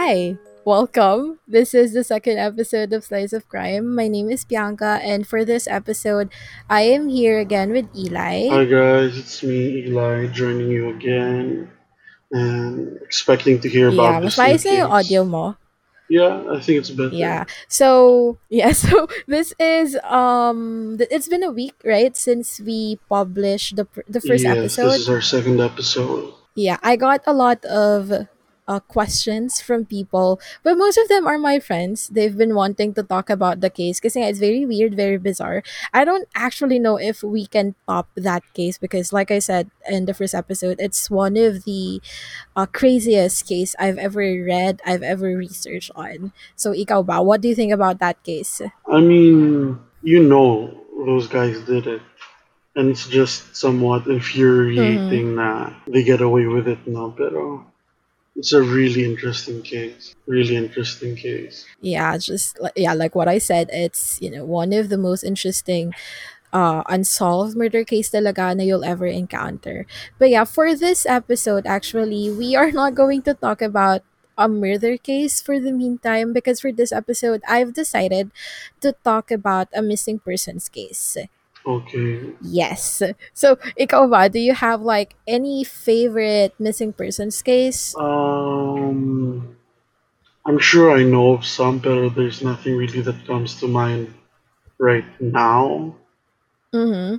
Hi, welcome. This is the second episode of Slice of Crime. My name is Bianca, and for this episode, I am here again with Eli. Hi guys, it's me, Eli, joining you again and expecting to hear Yeah, about mas this new maayos na yung audio case. mo. Yeah, I think it's better. Yeah. So this is it's been a week, right, since we published the first Yes, this is episode. our second episode. Yeah, I got a lot of questions from people, but most of them are my friends. They've been wanting to talk about the case because it's very weird, very bizarre. I don't actually know if we can top that case because, like I said in the first episode, it's one of the craziest case I've ever read, I've ever researched on. So, ikaw ba, what do you think about that case? I mean, you know those guys did it, and it's just somewhat Mm-hmm. infuriating that they get away with it now, pero it's a really interesting case. Really interesting case. Yeah, like what I said, it's one of the most interesting unsolved murder case talaga na you'll ever encounter. But yeah, for this episode, actually, we are not going to talk about a murder case for the meantime because for this episode, I've decided to talk about a missing persons case. Okay. Yes. So, ikaw ba, do you have like any favorite missing persons case? Um, I'm sure I know of some, pero there's nothing really that comes to mind right now. Mm-hmm.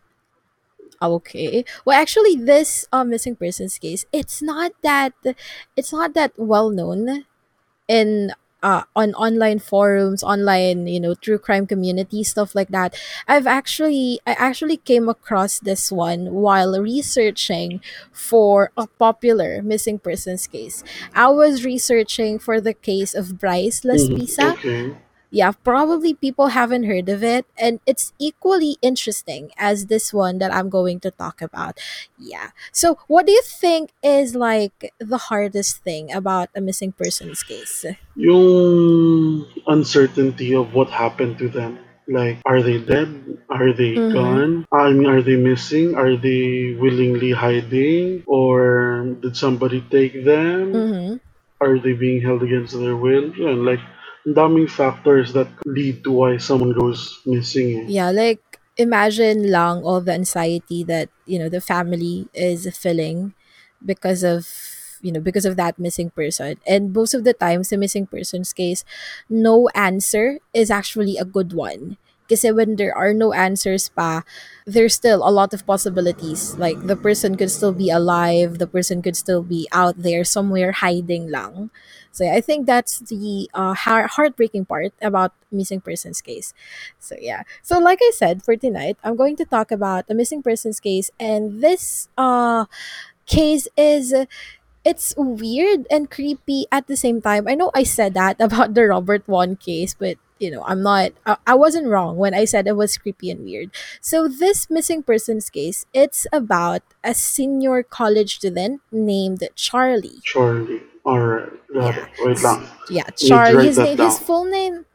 Okay. Well, actually, this missing persons case, it's not that well known in on online forums, online, true crime community, stuff like that. I actually came across this one while researching for a popular missing persons case. I was researching for the case of Bryce Laspisa. Okay. Yeah, probably people haven't heard of it, and it's equally interesting as this one that I'm going to talk about. Yeah. So, what do you think is like the hardest thing about a missing persons case? Yung uncertainty of what happened to them. Like, are they dead? Are they Mm-hmm. gone? I mean, are they missing? Are they willingly hiding? Or did somebody take them? Mm-hmm. Are they being held against their will? Yun, like, ang daming factors that lead to why someone goes missing. Eh. Yeah, like imagine lang all the anxiety that the family is feeling because of because of that missing person. And most of the times, the missing persons case, no answer is actually a good one. Because when there are no answers pa, there's still a lot of possibilities. Like the person could still be alive, the person could still be out there somewhere hiding lang. So yeah, I think that's the heartbreaking part about missing persons case. So yeah. So like I said, for tonight, I'm going to talk about the missing persons case, and this case is it's weird and creepy at the same time. I know I said that about the Robert Wan case, but I'm not. I wasn't wrong when I said it was creepy and weird. So this missing persons case, it's about a senior college student named Charlie. Surely. Alright, got Yeah, it. Wait lang. yeah, Need to Charlie. write His that name, his down. full name.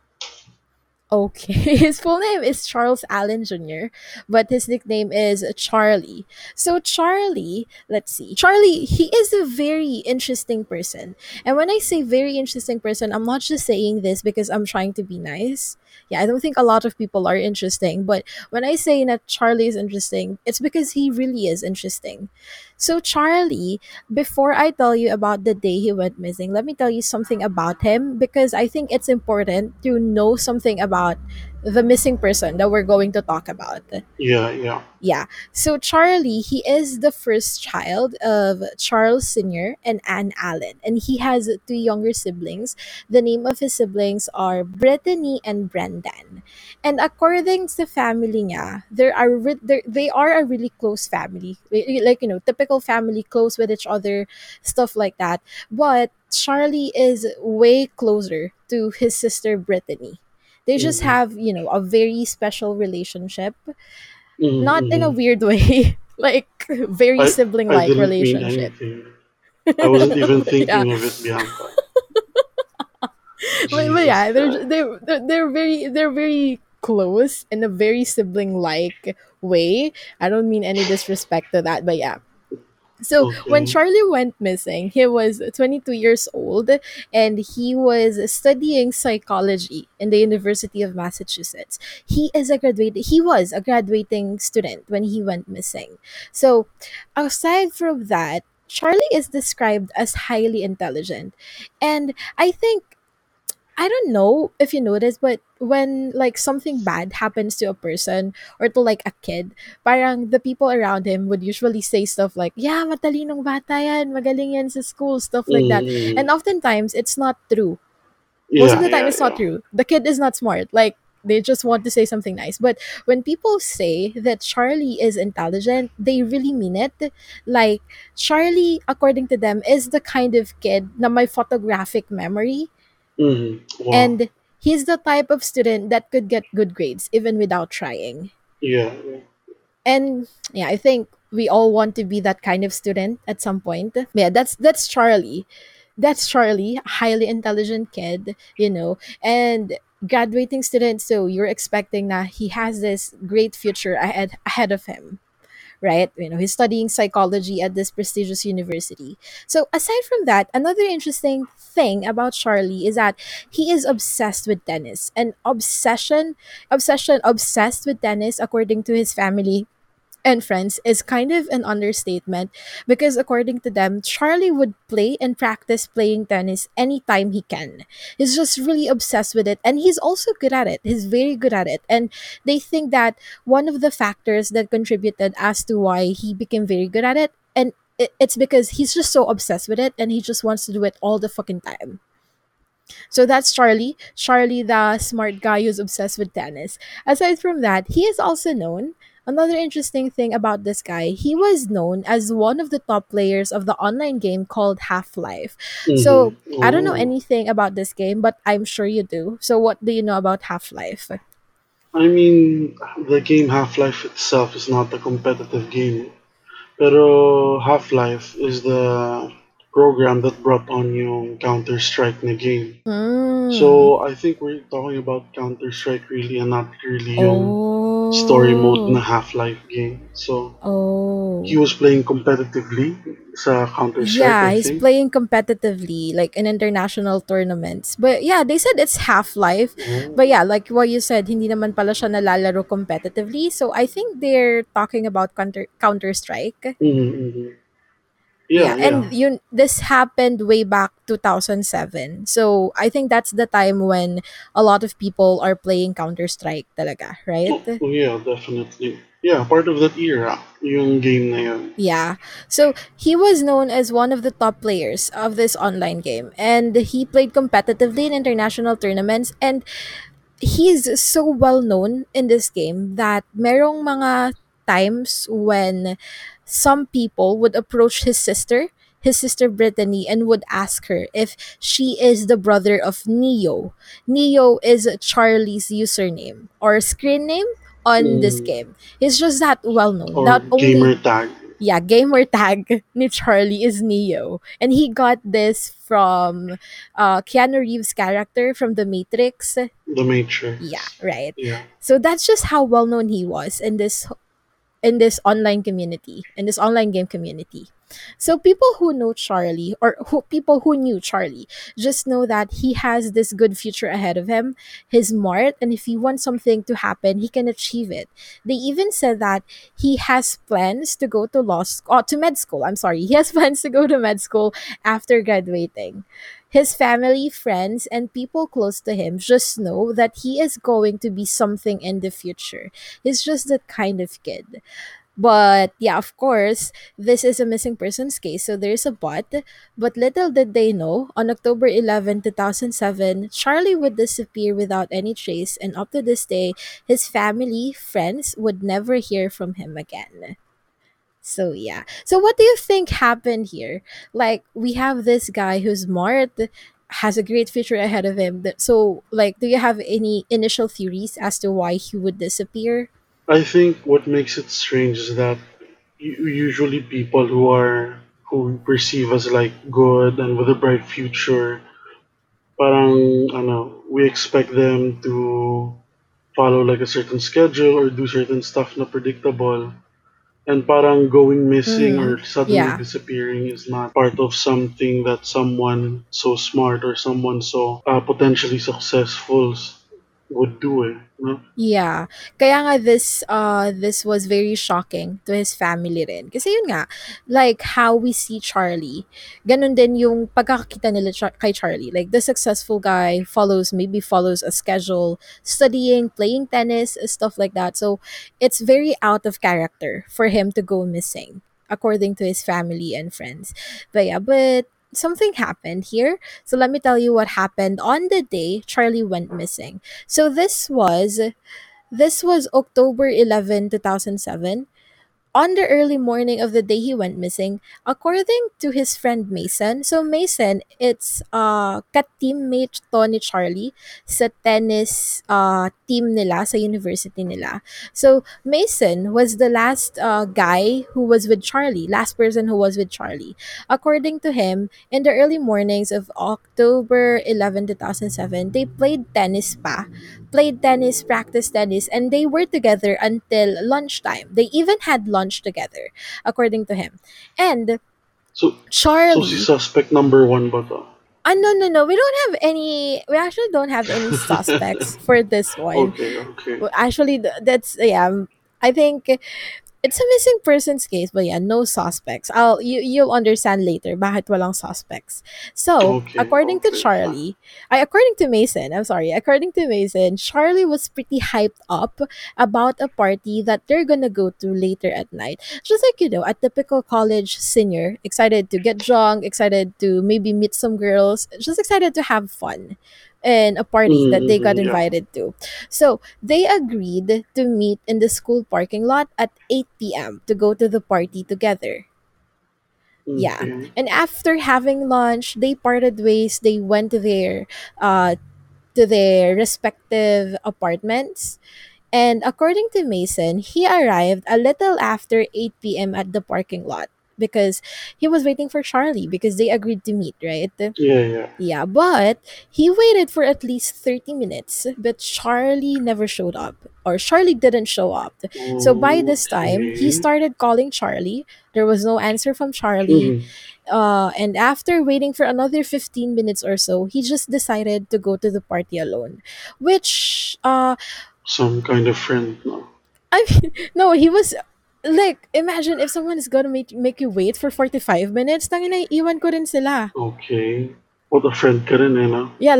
Okay, his full name is Charles Allen Jr., but his nickname is Charlie. So, Charlie, let's see. Charlie, he is a very interesting person. And when I say very interesting person, I'm not just saying this because I'm trying to be nice. Yeah, I don't think a lot of people are interesting, but when I say that Charlie is interesting, it's because he really is interesting. So, Charlie, before I tell you about the day he went missing, let me tell you something about him because I think it's important to know something about the missing person that we're going to talk about. Yeah, yeah. Yeah. So Charlie, he is the first child of Charles Sr. and Anne Allen, and he has two younger siblings. The name of his siblings are Brittany and Brendan. And according to the family niya, they are a really close family. Like, typical family, close with each other, stuff like that. But Charlie is way closer to his sister Brittany. They just Mm-hmm. have, a very special relationship, Mm-hmm, not in a mm-hmm. weird way, like very I, sibling I like didn't mean relationship. anything. I wasn't even Yeah, thinking of it, Bianca. but Jesus yeah, Christ. they're very close in a very sibling like way. I don't mean any disrespect to that, but yeah. So when Okay. Charlie went missing, he was 22 years old and he was studying psychology in the University of Massachusetts. He was a graduating student when he went missing. So aside from that, Charlie is described as highly intelligent. And I think I don't know if you noticed, but when like something bad happens to a person or to like a kid, parang the people around him would usually say stuff like, "Yeah, matalinong bata yan, magaling yan sa school," stuff like that. Mm-hmm. And oftentimes it's not true. Most of Yeah, the time yeah, it's not yeah. true. The kid is not smart. Like they just want to say something nice. But when people say that Charlie is intelligent, they really mean it. Like Charlie, according to them, is the kind of kid na may photographic memory, Wow. and he's the type of student that could get good grades even without trying. Yeah, yeah. And yeah, I think we all want to be that kind of student at some point. Yeah, that's Charlie. That's Charlie, a highly intelligent kid, and graduating student, so you're expecting that he has this great future ahead of him, right? He's studying psychology at this prestigious university. So, aside from that, another interesting thing about Charlie is that he is obsessed with tennis. And obsessed with tennis, according to his family and friends, is kind of an understatement because according to them, Charlie would play and practice playing tennis anytime he can. He's just really obsessed with it, and he's also good at it. He's very good at it. And they think that one of the factors that contributed as to why he became very good at it, and it's because he's just so obsessed with it and he just wants to do it all the fucking time. So that's Charlie. Charlie, the smart guy who's obsessed with tennis. Aside from that, he is also known. Another interesting thing about this guy, he was known as one of the top players of the online game called Half Life. So I don't know Oh. anything about this game, but I'm sure you do. So what do you know about Half Life? I mean, the game Half-Life itself is not a competitive game. Pero Half-Life is the program that brought on yung Counter-Strike na game. Mm. So I think we're talking about Counter Strike really and not really yung story mode Oh. na Half-Life game. So he Oh. was playing competitively sa Counter Strike, Yeah, I he's think. playing competitively, like in international tournaments. But yeah, they said it's Half Life. But Oh. yeah, like what you said, hindi naman pala siya nalalaro competitively. So I think they're talking about Counter Strike. Mm-hmm. Yeah, Yeah, yeah. and this happened way back 2007. So I think that's the time when a lot of people are playing Counter Strike talaga, right? Oh, yeah, definitely. Yeah, part of that era, yung game na yun. Yeah. So he was known as one of the top players of this online game, and he played competitively in international tournaments, and he's so well known in this game that merong mga times when some people would approach his sister Brittany, and would ask her if she is the brother of Neo. Neo is Charlie's username or screen name on this Mm. game. He's just that well known. Or Not only gamer tag, yeah, gamer tag ni Charlie is Neo. And he got this from Keanu Reeves' character from The Matrix. The Yeah, Matrix. right. Yeah. So that's just how well known he was in this online community, in this online game community. So people who know Charlie, or people who knew Charlie, just know that he has this good future ahead of him. He's smart, and if he wants something to happen, he can achieve it. They even said that he has plans to go to to med school. I'm sorry, he has plans to go to med school after graduating. His family, friends, and people close to him just know that he is going to be something in the future. He's just that kind of kid. But yeah, of course, this is a missing persons case, so there's a but. But little did they know, on October 11, 2007, Charlie would disappear without any trace, and up to this day, his family, friends would never hear from him again. So yeah. So what do you think happened here? Like we have this guy who's smart, has a great future ahead of him. So like, do you have any initial theories as to why he would disappear? I think what makes it strange is that usually people who perceive as like good and with a bright future, parang ano, we expect them to follow like a certain schedule or do certain stuff na predictable. And parang going missing Mm-hmm. or suddenly Yeah. disappearing is not part of something that someone so smart or someone so potentially successful would do it. No? Yeah. Kaya nga this was very shocking to his family rin. Kasi yun nga, like how we see Charlie, ganun din yung pagkakakita nila kay Charlie. Like the successful guy maybe follows a schedule, studying, playing tennis, stuff like that. So it's very out of character for him to go missing, according to his family and friends. But something happened here. So let me tell you what happened on the day Charlie went missing. So this was October 11, 2007. On the early morning of the day he went missing, according to his friend Mason. So Mason, it's ka-teammate to ni Charlie sa tennis team nila sa university nila. So Mason was the last guy who was with Charlie, last person who was with Charlie. According to him, in the early mornings of October 11, 2007, they played tennis, practiced tennis, and they were together until lunchtime. They even had lunch together, according to him. And So, so si Charlie, suspect number one ba to? no, no, no, we actually don't have any suspects for this one. Okay, okay. Well, actually, that's, yeah, I think it's a missing persons case, but yeah, no suspects. You'll understand later bakit walang suspects. So, Okay, okay, fine. according to Mason, I'm sorry, according to Mason, Charlie was pretty hyped up about a party that they're gonna go to later at night. Just like, a typical college senior, excited to get drunk, excited to maybe meet some girls, just excited to have fun in a party that they got Yeah. invited to. So they agreed to meet in the school parking lot at 8 p.m. to go to the party together. Yeah. Okay. And after having lunch, they parted ways. They went uh, to their respective apartments. And according to Mason, he arrived a little after 8 p.m. at the parking lot because he was waiting for Charlie because they agreed to meet, right? Yeah, yeah. Yeah, but he waited for at least 30 minutes, but Charlie never showed up, or Charlie didn't show up. So by this time, he Okay. started calling Charlie. There was no answer from Charlie. Mhm. And after waiting for another 15 minutes or so, he just decided to go to the party alone. Which, Some kind of friend, no? I mean, no, he was. Like, imagine if someone is gonna make you wait for 45 minutes, tangina, iwan ko rin sila. Okay. What a friend ka rin, eh, no? Yeah,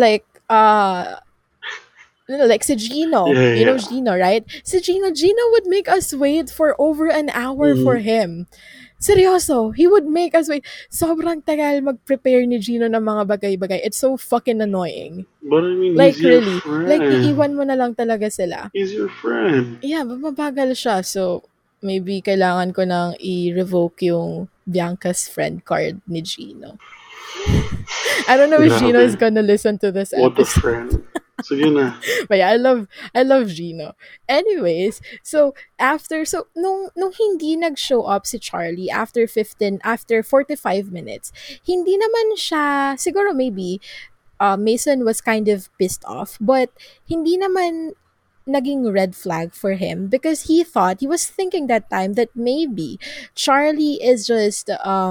like si Gino. Yeah, You know yeah. Gino, right? Si Gino would make us wait for over an hour for Mhm. him. Seryoso, he would make us wait. Sobrang tagal mag-prepare ni Gino ng mga bagay-bagay. It's so fucking annoying. But I mean, he's Like, your really. Like, friend. iiwan mo na lang talaga sila. He's your friend. Yeah, mabagal siya. So, maybe kailangan ko nang i-revoke yung Bianca's friend card ni Gino. I don't know if Gino is Grabe. gonna listen to this What a episode. friend. Sige na. But yeah, I love Gino. Anyways, so nung hindi nag-show up si Charlie after 45 minutes, hindi naman siya siguro maybe Mason was kind of pissed off, but hindi naman naging red flag for him because he was thinking that time that maybe Charlie is just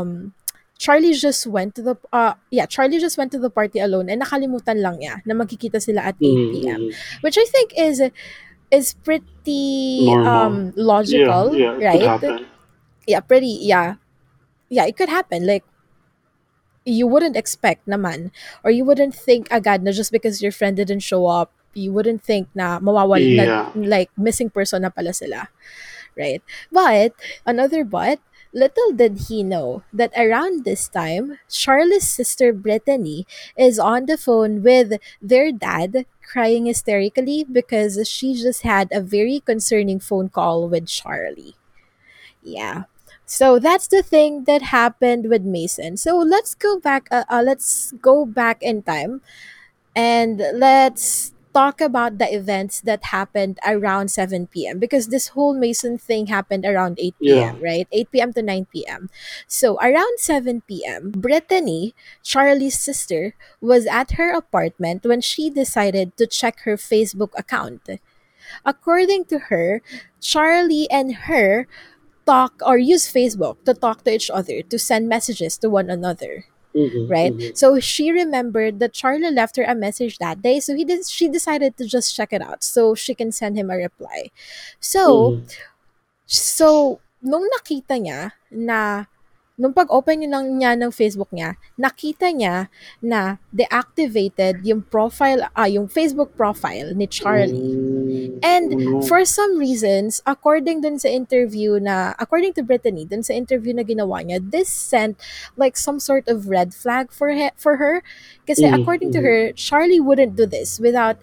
Charlie just went to the party alone and nakalimutan lang niya na magkikita sila at 8 p.m. Mhm. Which I think is pretty Normal. Yeah, logical, yeah, it could right? happen. Yeah, pretty yeah. Yeah, it could happen. Like, you wouldn't expect naman, or you wouldn't think agad na just because your friend didn't show up, you wouldn't think na Yeah. like missing person na pala sila, right? But little did he know that around this time, Charlie's sister Brittany is on the phone with their dad, crying hysterically because she just had a very concerning phone call with Charlie. Yeah. So that's the thing that happened with Mason. So let's go back. Let's go back in time and let's talk about the events that happened around 7 p.m. because this whole Mason thing happened around 8 Yeah. p.m., right? 8 p.m. to 9 p.m. So around 7 p.m., Brittany, Charlie's sister, was at her apartment when she decided to check her Facebook account. According to her, Charlie and her talk or use Facebook to talk to each other, to send messages to one another, Mm-hmm. right? Mm-hmm. So she remembered that Charlie left her a message that day, so she decided to just check it out so she can send him a reply. So Mm-hmm. nung nakita niya na nung pag-open niya ng Facebook niya, nakita niya na deactivated yung Facebook profile ni Charlie. Oh, And oh no. for some reasons, according to Brittany, dun sa interview na ginawa niya, this sent like some sort of red flag for her. Kasi according to Mm-hmm. her, Charlie wouldn't do this without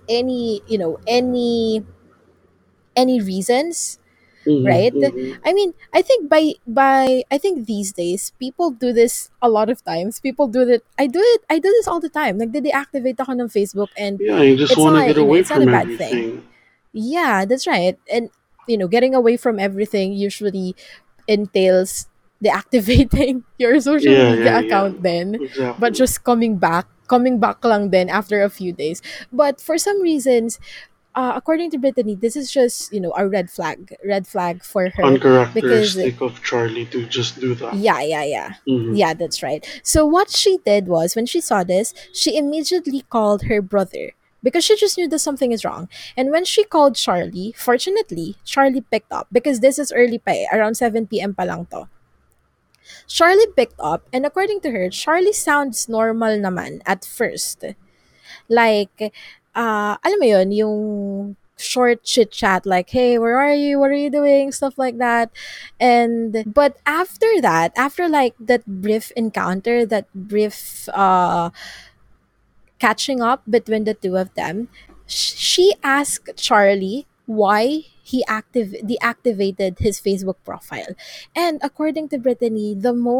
any reasons, right? Mm-hmm. Mm-hmm. I mean, I think I think these days people do this a lot of times. People do that. I do this all the time. Like, they deactivate ako ng Facebook, and Yeah, you just it's want to not, get away it's not a from bad thing. everything. Yeah, that's right. And getting away from everything usually entails deactivating your social Yeah, yeah, media yeah. account then, but Exactly. just coming back lang then after a few days. But for some reasons, according to Brittany, this is just, a red flag for her, because Uncharacteristic of Charlie to just do that. yeah, yeah, yeah. Mm-hmm. Yeah, that's right. So what she did was, when she saw this, she immediately called her brother because she just knew that something is wrong. And when she called Charlie, fortunately, Charlie picked up because this is early pa around 7 p.m. pa lang to. Charlie picked up, and according to her, Charlie sounds normal naman at first. Like, alam mo yun, yung short chit chat, like, hey, where are you? What are you doing? Stuff like that. But after that, after like that brief encounter, that brief catching up between the two of them, she asked Charlie why he deactivated his Facebook profile. And according to Brittany,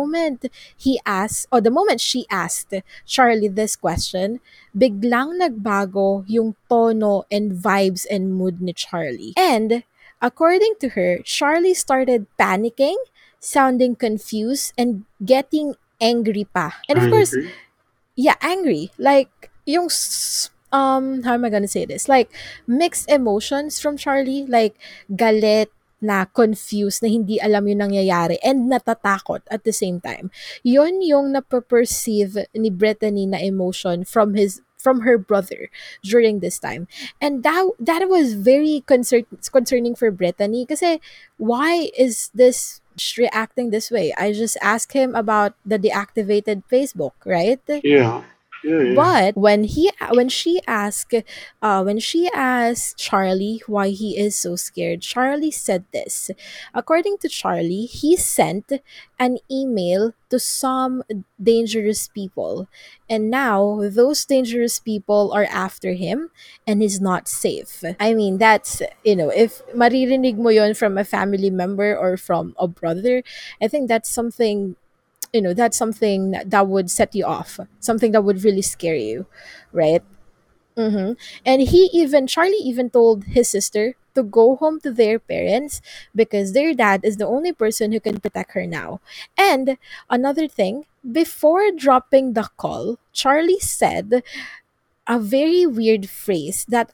the moment she asked Charlie this question, biglang nagbago yung tono and vibes and mood ni Charlie. And according to her, Charlie started panicking, sounding confused, and getting angry pa. And of course, Angry. yeah, angry. Like, how am I gonna say this? Like, mixed emotions from Charlie, like galit, na confused, na hindi alam yung nangyayari, and natatakot at the same time. Yun yung napaperceive ni Brittany na emotion from her brother during this time. And that was very concerning for Brittany, kasi why is this reacting this way? I just asked him about the deactivated Facebook, right? Yeah. Yeah, yeah. But when she asked Charlie why he is so scared, Charlie said this. According to Charlie, he sent an email to some dangerous people, and now those dangerous people are after him, and he's not safe. I mean, that's, if maririnig mo yon from a family member or from a brother, I think that's something that would set you off, something that would really scare you, right? Mm-hmm. And Charlie even told his sister to go home to their parents because their dad is the only person who can protect her now. And another thing, before dropping the call, Charlie said a very weird phrase that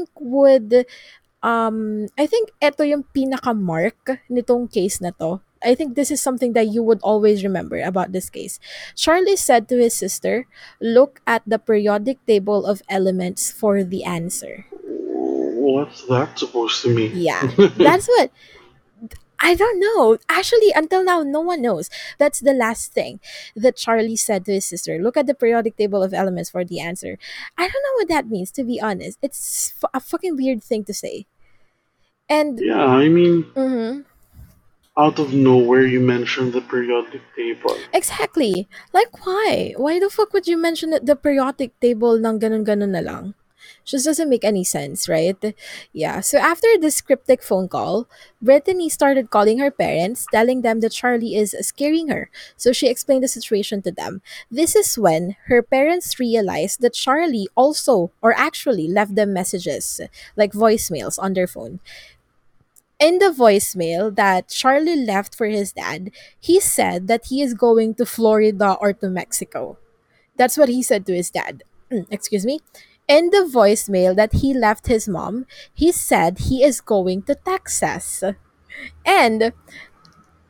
I think eto yung pinaka-mark nitong case na to. I think this is something that you would always remember about this case. Charlie said to his sister, look at the periodic table of elements for the answer. What's that supposed to mean? Yeah, that's what I don't know. Actually, until now, no one knows. That's the last thing that Charlie said to his sister. Look at the periodic table of elements for the answer. I don't know what that means, to be honest. It's a fucking weird thing to say. And Yeah, I mean, mhm, out of nowhere, you mentioned the periodic table. exactly. Like, why? Why the fuck would you mention the periodic table ng ganun-ganun na lang? Just doesn't make any sense, right? Yeah. So after this cryptic phone call, Brittany started calling her parents, telling them that Charlie is scaring her. So she explained the situation to them. This is when her parents realized that Charlie also, or actually, left them messages, like voicemails on their phone. In the voicemail that Charlie left for his dad, he said that he is going to Florida or to Mexico. That's what he said to his dad. Excuse me. In the voicemail that he left his mom, he said he is going to Texas. And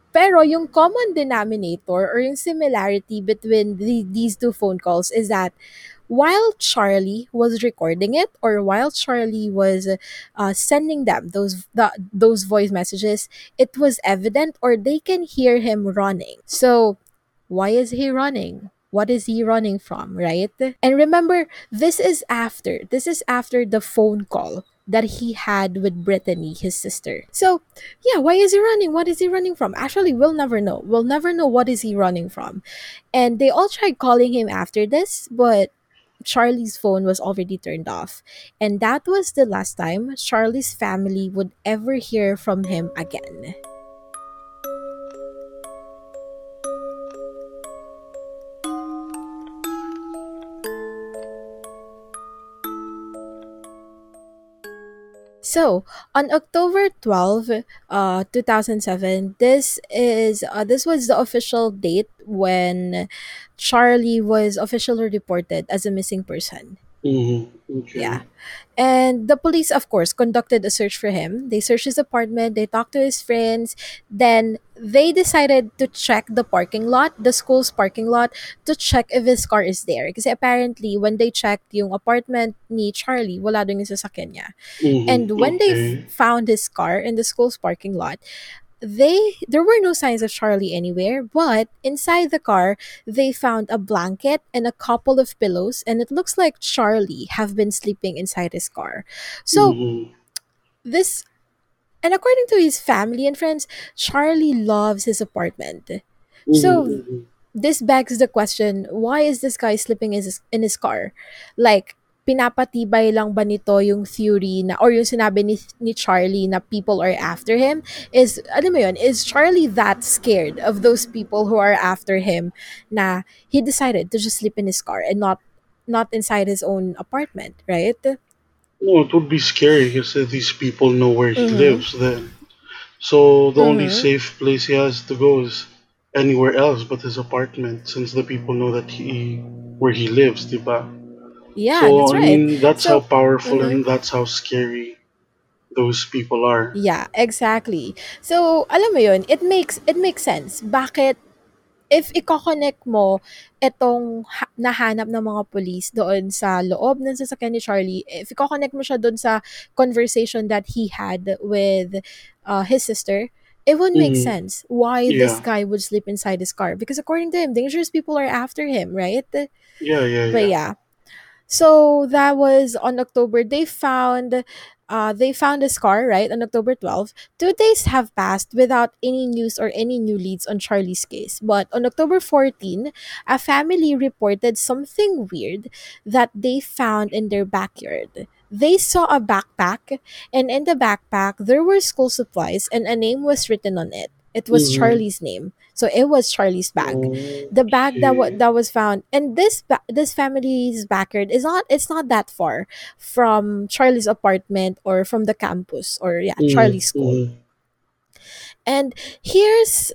Pero yung common denominator or yung similarity between these two phone calls is that while Charlie was recording it, or while Charlie was sending them those voice messages, it was evident, or they can hear him running. So why is he running? What is he running from, right? And remember, this is after the phone call that he had with Brittany, his sister. So, yeah, why is he running? What is he running from? Actually, we'll never know. We'll never know what is he running from. And they all tried calling him after this, but Charlie's phone was already turned off. And that was the last time Charlie's family would ever hear from him again. So, on October 12th, 2007, this was the official date when Charlie was officially reported as a missing person. Okay. Yeah. And the police, of course, conducted a search for him. They searched his apartment, they talked to his friends, then they decided to check the parking lot, the school's parking lot, to check if his car is there. Because apparently, when they checked yung apartment ni Charlie, wala dun yung sasakyan niya. And when they Okay. found his car in the school's parking lot, there were no signs of Charlie anywhere, but inside the car they found a blanket and a couple of pillows, and it looks like Charlie have been sleeping inside his car. So Mm-hmm. this and according to his family and friends, Charlie loves his apartment. So Mm-hmm. this begs the question, why is this guy sleeping in his car? Like, pinapatibay lang ba nito yung theory na, or yung sinabi ni Charlie na people are after him? Alam mo yun, is Charlie that scared of those people who are after him na he decided to just sleep in his car and not inside his own apartment, right? No, it would be scary because these people know where he Mm-hmm. lives then. So the only Mm-hmm. safe place he has to go is anywhere else but his apartment, since the people know that he where he lives, diba? Yeah, So that's I right. mean, that's how So, powerful mm-hmm. and that's how scary those people are. Yeah, exactly. So, alam mo yun, it makes sense. Bakit if iko-connect mo itong nahanap ng mga police doon sa loob ng sasakyan ni Charlie, if iko-connect mo siya doon sa conversation that he had with his sister, it would make Mm, sense why this yeah, guy would sleep inside his car. Because according to him, dangerous people are after him, right? yeah, yeah, But yeah. yeah, so that was on October. They found his car, right, on October 12th. 2 days have passed without any news or any new leads on Charlie's case. But on October 14, a family reported something weird that they found in their backyard. They saw a backpack, and in the backpack there were school supplies and a name was written on it. It was Mm-hmm. Charlie's name. So it was Charlie's bag. The bag Okay. that was found, and this family's backyard it's not that far from Charlie's apartment or from the campus, or yeah, Charlie's Mm-hmm. school. Mm-hmm. And here's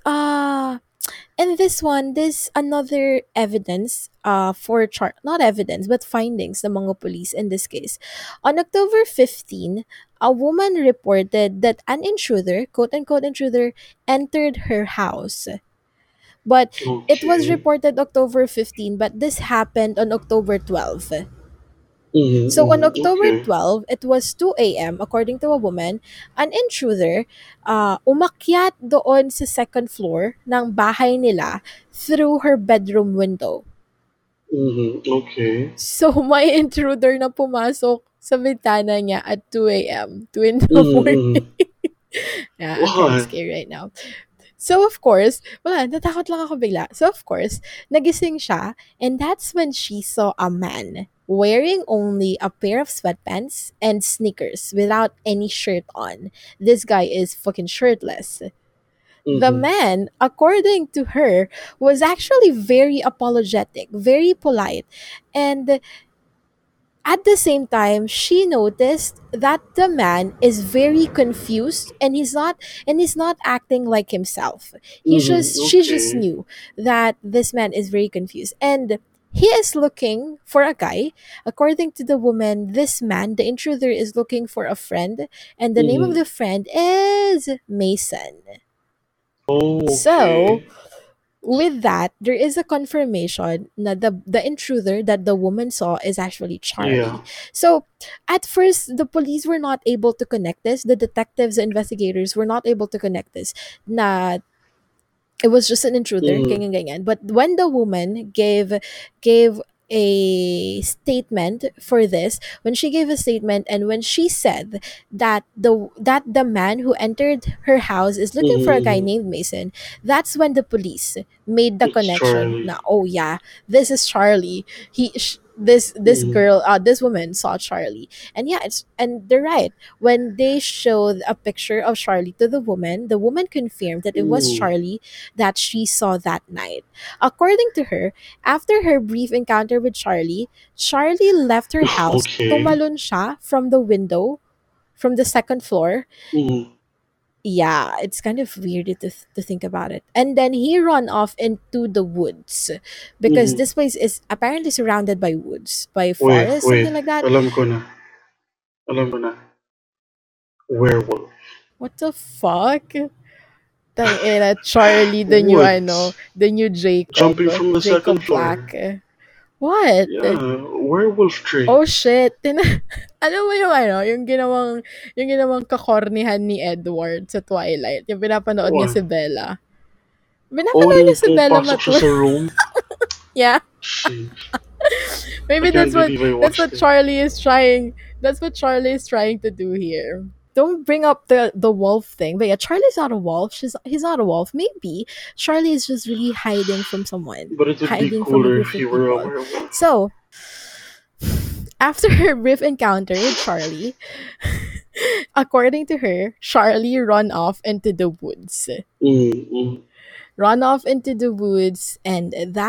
and this one, this another evidence for not evidence but findings ng mga police in this case. On October 15, a woman reported that an intruder, quote unquote intruder, entered her house. But it was Okay. reported October 15, but this happened on October 12. Mm-hmm. So on Mm-hmm. October Okay. 12, it was 2 a.m., according to a woman, an intruder umakyat doon sa second floor ng bahay nila through her bedroom window. Mm-hmm. Okay. So may intruder na pumasok sa bintana niya at 2 a.m., 2 in the Mm-hmm. morning. Mm-hmm. Yeah, I'm kind of Why? scared right now. So of course, wala, natakot lang ako bigla. So of course, nagising siya, and that's when she saw a man wearing only a pair of sweatpants and sneakers without any shirt on. This guy is fucking shirtless. The Mm-hmm. man, according to her, was actually very apologetic, very polite, and at the same time, she noticed that the man is very confused, and he's not acting like himself. Mm-hmm. She just Okay. knew that this man is very confused, and he is looking for a guy. According to the woman, this man, the intruder, is looking for a friend, and the name of Mm-hmm. the friend is Mason. Oh, So okay. with that, there is a confirmation that the intruder that the woman saw is actually Yeah. Charlie. So at first, the police were not able to connect this. The detectives, the investigators were not able to connect this. Na it was just an intruder, Mm-hmm. ganyan, ganyan. But when the woman gave a statement for this, when she gave a statement and when she said that the man who entered her house is looking for a guy Mm-hmm. named Mason, that's when the police made the It's connection. Charlie. Na oh yeah, this is Charlie. This Mm-hmm. girl, this woman saw Charlie, and yeah, it's and they're right. When they showed a picture of Charlie to the woman confirmed that it was Ooh. Charlie that she saw that night. According to her, after her brief encounter with Charlie, Charlie left her house, Okay. tumalon siya from the window from the second floor. Mm-hmm. Yeah, it's kind of weird to think about it. And then he ran off into the woods because Mm-hmm. this place is apparently surrounded by woods, by Wait, forest, wait. something like that. Alam ko na. Alam ko na. Werewolf. What the fuck? Tangina, Charlie, Woods. the new Jumping from the second Jacob floor. Black. What? Yeah, werewolf trick. Oh shit. Alam mo yung ginawang kakornihan ni Edward sa Twilight, yung pinapanood niya si What? Bella. Oh, Pinapanood niya yung si Bella pumapasok siya Matul. sa room? Yeah. Shit. I Maybe can't believe I that's watched what it. Charlie is trying that's what Charlie is trying to do here. Don't bring up the wolf thing. But yeah, Charlie's not a wolf. He's not a wolf. Maybe Charlie is just really hiding from someone, But it would be hiding from a cooler group if of you were a people. werewolf. So after her brief encounter with Charlie, according to her, Charlie ran off into the woods. Mm-hmm. Run off into the woods, and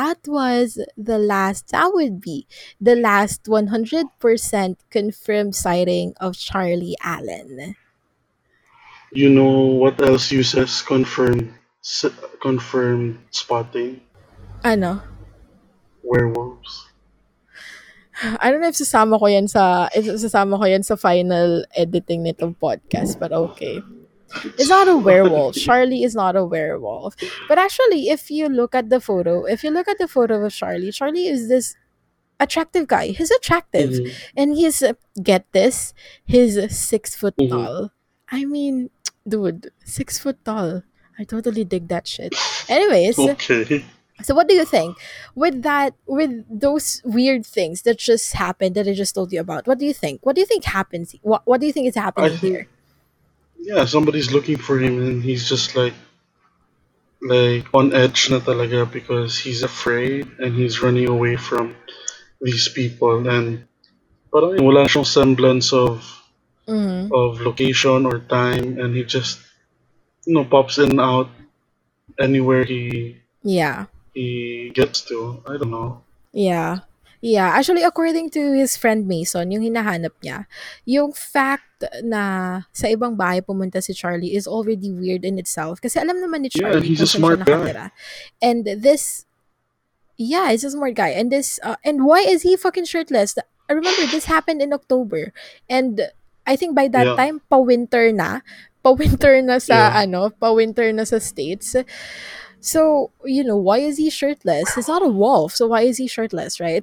that would be the last 100% confirmed sighting of Charlie Allen. You know what else uses confirmed spotting? Ano? Werewolves. I don't know if sasama ko yan sa final editing nitong podcast, but okay. It's It's not a werewolf. funny. Charlie is not a werewolf. But actually, if you look at the photo of Charlie, Charlie is this attractive guy. He's attractive. Mm-hmm. And get this, he's 6 foot Mm-hmm. tall. I mean, dude, 6 foot tall. I totally dig that shit. Anyways, Okay. so what do you think with those weird things that just happened that I just told you about? What do you think? What do you think happens? What do you think is I happening think, here? yeah, somebody's looking for him and he's just like on edge na talaga because he's afraid and he's running away from these people and parang wala siyang semblance Mm-hmm. of location or time and he just pops in and out anywhere Yeah. he gets to. I don't know. Yeah. Yeah, actually according to his friend Mason, yung hinahanap niya, yung fact na sa ibang bahay pumunta si Charlie is already weird in itself kasi alam naman ni Yeah, and Charlie he's a kung saan siya smart guy. nakatira. And this yeah, he's a smart guy. And this and why is he fucking shirtless? I remember this happened in October. And I think by that Yeah, time pa-winter na. Pa-winter na sa yeah. pa-winter na sa States. So, why is he shirtless? He's not a wolf, so why is he shirtless, right?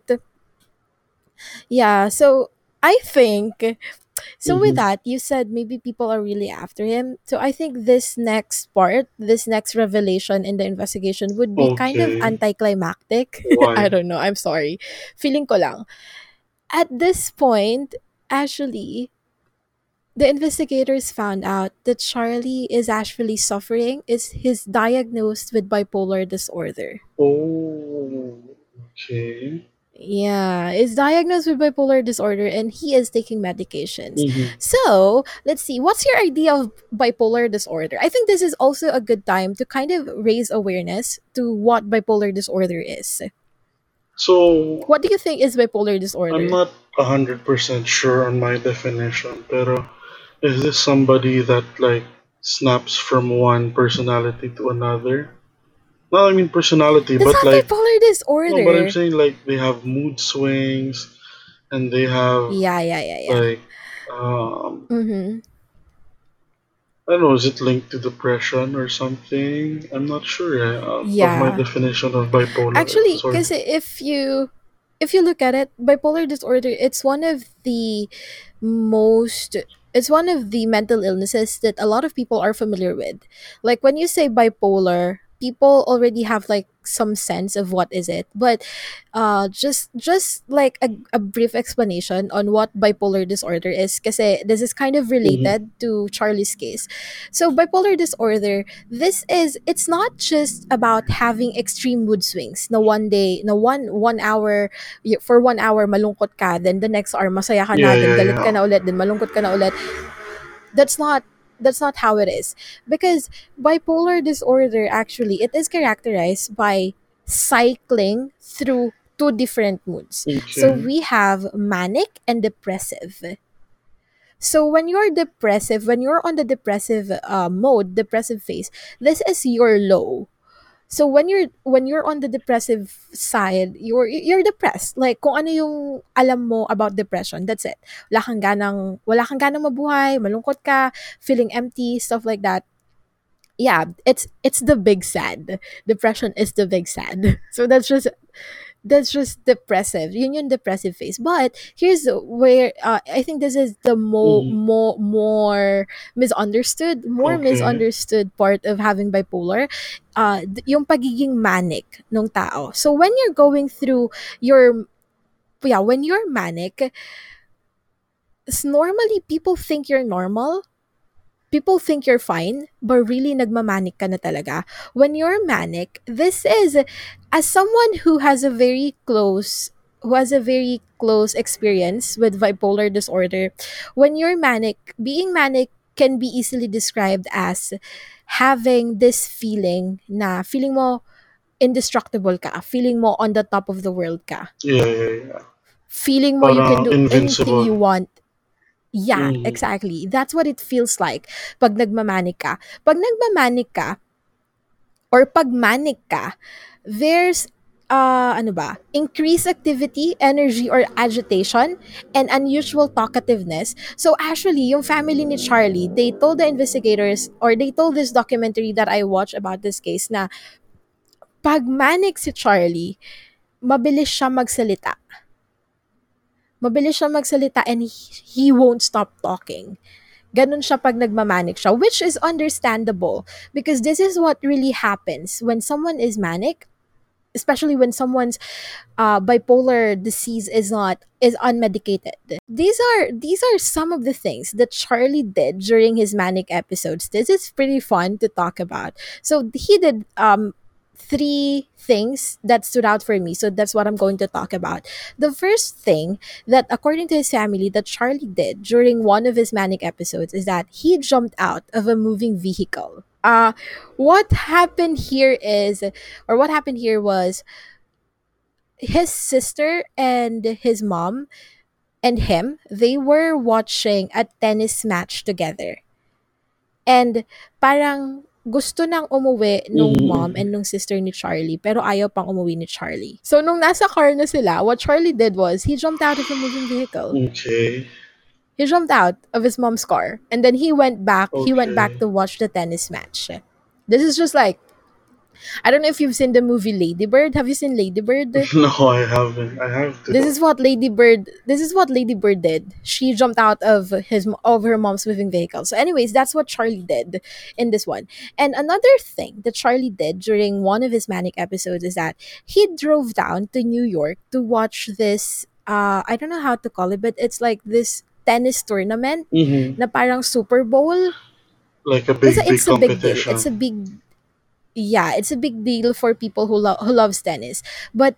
Yeah, so I think so with Hmm. that, you said maybe people are really after him. So I think this next revelation in the investigation would be kind of Okay. anticlimactic. I Why? don't know, I'm sorry. Feeling ko lang. At this point, actually, the investigators found out that Charlie is actually suffering is he's diagnosed with bipolar disorder. Oh, okay. Yeah, is diagnosed with bipolar disorder and he is taking medications. Hmm. So, let's see. What's your idea of bipolar disorder? I think this is also a good time to kind of raise awareness to what bipolar disorder is. So What do you think is bipolar I'm disorder? not 100% sure on my definition, pero is this somebody that like snaps from one personality to another? Not I mean personality, That's but not like bipolar no, but I'm disorder. saying like they have mood swings and they have Yeah, yeah, yeah, yeah. like um Mm-hmm. I don't know, is it linked to depression or something? I'm not sure of my Yeah. definition of bipolar Actually, disorder. because if you look at it, bipolar disorder, most it's one of the mental illnesses that a lot of people are familiar with. Like when you say bipolar, people already have like some sense of what is it. But just like a brief explanation on what bipolar disorder is, because this is kind of Mm-hmm. related to Charlie's case. So bipolar disorder, it's not just about having extreme mood swings. No, one day, no, 1 hour, for 1 hour malungkot ka, then the next hour masaya ka Yeah, na, then yeah, galit ka yeah. na ulit, then malungkot ka na ulit. That's not that's not how it is, because bipolar disorder, actually, it is characterized by cycling through two different moods. So Okay. we have manic and depressive. So when you're on the depressive mode, depressive phase, this is your low. So when you're on the depressive side, you're depressed. Like kung ano yung alam mo about depression, that's it. Wala kang ganang mabuhay, malungkot ka, feeling empty, stuff like that. Yeah, it's the big sad. Depression is the big sad. So that's just depressive. Yun yung depressive phase. But here's where I think this is the Mm-hmm. more Okay. misunderstood part of having bipolar. Yung pagiging manic ng tao. So when you're going through your when you're manic, normally people think you're normal, people think you're fine, but really nagmamanic ka na talaga. When you're manic, this is, as someone who has a very close experience with bipolar disorder, when you're manic, being manic can be easily described as having this feeling mo indestructible ka, feeling mo on the top of the world ka. Yeah, yeah, yeah. Feeling mo you can Parang do anything invincible. you want. Yeah, Mm-hmm. exactly. That's what it feels like pag nagmamanic ka. Pag nagmamanic ka or pag manic ka, there's increased activity, energy or agitation, and unusual talkativeness. So actually, yung family ni Charlie, they told the investigators, or they told this documentary that I watched about this case, na pag manic si Charlie, mabilis siya magsalita. Mabilis siya magsalita, and he won't stop talking. Ganun siya pag nagmamanic siya, which is understandable, because this is what really happens when someone is manic, especially when someone's bipolar disease is unmedicated. These are some of the things that Charlie did during his manic episodes. This is pretty fun to talk about. So he did three things that stood out for me. So that's what I'm going to talk about. The first thing that, according to his family, that Charlie did during one of his manic episodes is that he jumped out of a moving vehicle. What happened here is, or what happened here was, his sister and his mom and him, they were watching a tennis match together. And parang gusto nang umuwi nung mom Mm-hmm. and nung sister ni Charlie, pero ayaw pang umuwi ni Charlie. So nung nasa car na sila, what Charlie did was he jumped out of the moving vehicle. Okay. He jumped out of his mom's car, and then he went back Okay. to watch the tennis match. This is just like, I don't know if you've seen the movie Lady Bird. Have you seen Lady Bird? No, I haven't. I have to. This is what Lady Bird did. She jumped out of her mom's moving vehicle. So anyways, that's what Charlie did in this one. And another thing that Charlie did during one of his manic episodes is that he drove down to New York to watch this, I don't know how to call it, but it's like this tennis tournament Mm-hmm. na parang Super Bowl. Like a It's a, big it's a big deal. competition. It's a big deal for people who loves tennis. But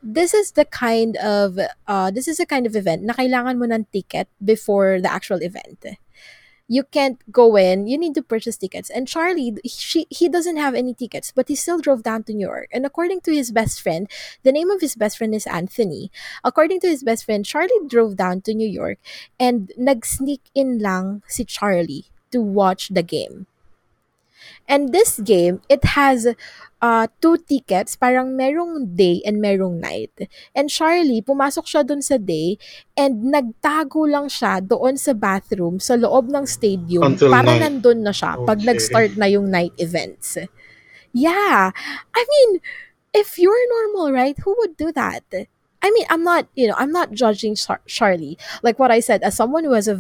this is a kind of event na kailangan mo ng ticket before the actual event. You can't go in. You need to purchase tickets. And Charlie, he doesn't have any tickets, but he still drove down to New York. And according to his best friend, the name of his best friend is Anthony. According to his best friend, Charlie drove down to New York and nag-sneak in lang si Charlie to watch the game. And this game, it has two tickets, parang merong day and merong night. And Charlie, pumasok siya dun sa day and nagtago lang siya doon sa bathroom sa loob ng stadium Until para night. nandun na siya pag Okay. nag-start na yung night events. Yeah. I mean, if you're normal, right, who would do that? I mean, I'm not judging Charlie. Like what I said, as someone who has a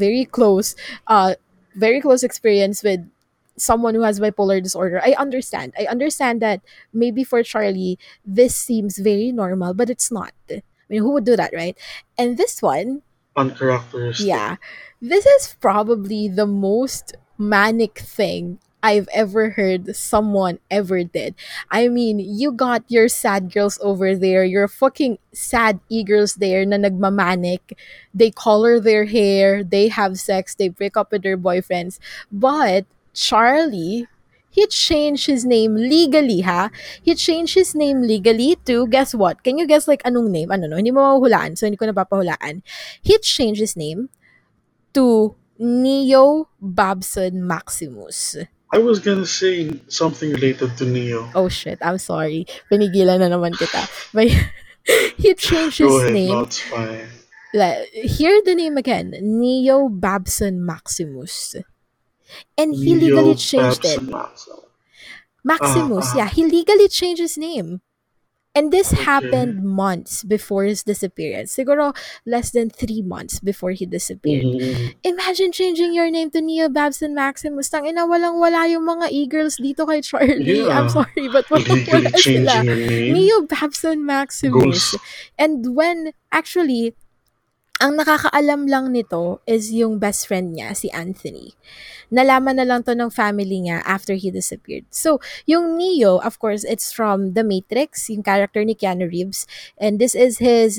very close experience with someone who has bipolar disorder, I understand. I understand that maybe for Charlie, this seems very normal, but it's not. I mean, who would do that, right? And this one, Uncharacteristic. yeah. This is probably the most manic thing I've ever heard someone ever did. I mean, you got your sad girls over there, your fucking sad e-girls there na nagmamanic. They color their hair, they have sex, they break up with their boyfriends. But Charlie, he changed his name legally, ha? He changed his name legally to, guess what? Can you guess like anong name? Ano no? Hindi mo mahuhulaan, so hindi ko napapahulaan. He changed his name to Neo Babson Maximus. I was gonna say something related to Neo. Oh shit, I'm sorry. Pinigilan na naman kita. But he changed Go his ahead, no, name. it's fine. Hear the name again. Neo Babson Maximus. And he Neo, legally changed Babs, it. and Maxwell. Maximus, yeah, Ah, he legally changed his name. And this okay. happened months before his disappearance. Siguro less than 3 months before he disappeared. Mm-hmm. Imagine changing your name to Neo Babson Maximus. Tangina, walang-wala yung mga e-girls dito kay Charlie. I'm Yeah. sorry, but walang-wala Legally changing sila. your name. Neo Babson Maximus. Goals. And when, actually, ang nakakaalam lang nito is yung best friend niya, si Anthony. Nalaman na lang to ng family niya after he disappeared. So, yung Neo, of course, it's from The Matrix, yung character ni Keanu Reeves. And this is his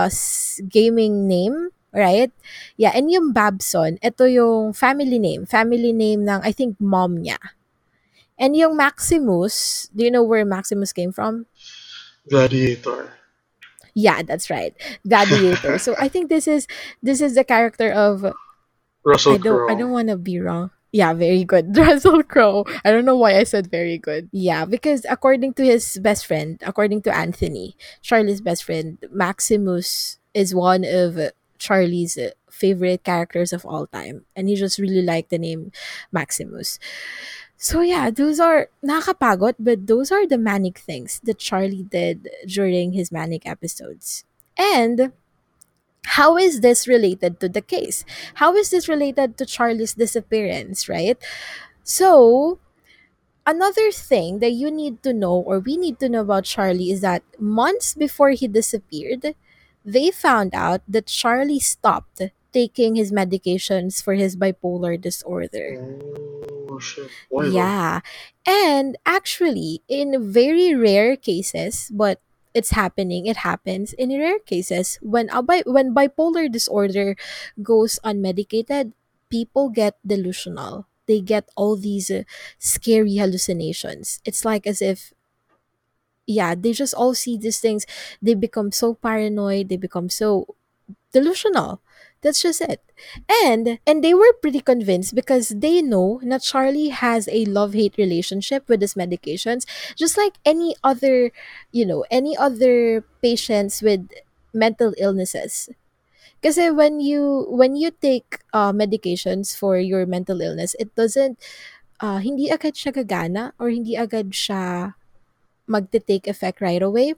gaming name, right? Yeah, and yung Babson, ito yung family name. Family name ng, I think, mom niya. And yung Maximus, do you know where Maximus came from? Gladiator. Yeah, that's right. Gladiator. So I think this is the character of Russell I Crowe. don't want to be wrong. Yeah, very good. Russell Crowe. I don't know why I said very good. Yeah, because according to his best friend, according to Anthony, Charlie's best friend, Maximus is one of Charlie's favorite characters of all time, and he just really liked the name Maximus. So yeah, those are nakakapagod, but those are the manic things that Charlie did during his manic episodes. And how is this related to the case? How is this related to Charlie's disappearance, right? So, another thing that you need to know or we need to know about Charlie is that months before he disappeared, they found out that Charlie stopped taking his medications for his bipolar disorder. Oh shit. Why though? Yeah. And actually, in very rare cases, but it happens in rare cases when when bipolar disorder goes unmedicated, people get delusional. They get all these scary hallucinations. It's like as if yeah, they just all see these things. They become so paranoid, they become so delusional. That's just it. And they were pretty convinced because they know that Charlie has a love-hate relationship with his medications, just like any other patients with mental illnesses. Because when you take medications for your mental illness, it doesn't hindi agad siya gagana or hindi agad siya magte-take effect right away.